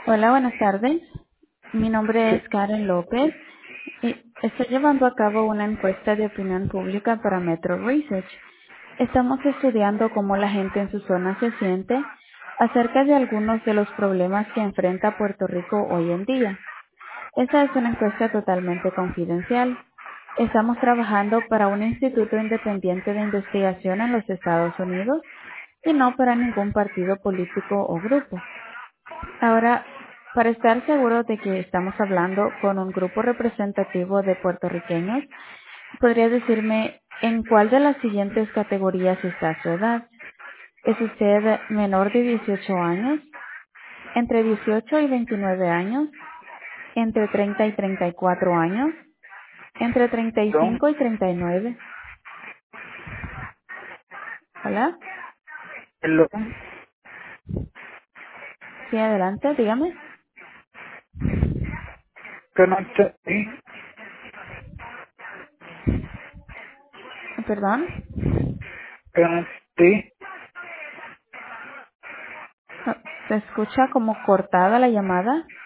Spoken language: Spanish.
Hola, buenas tardes. Mi nombre Sí, es Karen López y estoy llevando a cabo una encuesta de opinión pública para Metro Research. Estamos estudiando cómo la gente en su zona se siente acerca de algunos de los problemas que enfrenta Puerto Rico hoy en día. Esta es una encuesta totalmente confidencial. Estamos trabajando para un instituto independiente de investigación en los Estados Unidos y no para ningún partido político o grupo. Ahora, para estar seguro de que estamos hablando con un grupo representativo de puertorriqueños, ¿podría decirme en cuál de las siguientes categorías está su edad? ¿Es usted menor de 18 años? ¿Entre 18 y 29 años? ¿Entre 30 y 34 años? ¿Entre perdón, 35 y 39? Hola, perdón, sí, adelante, dígame. que no entendí, Perdón, que no entendí. se escucha como cortada la llamada.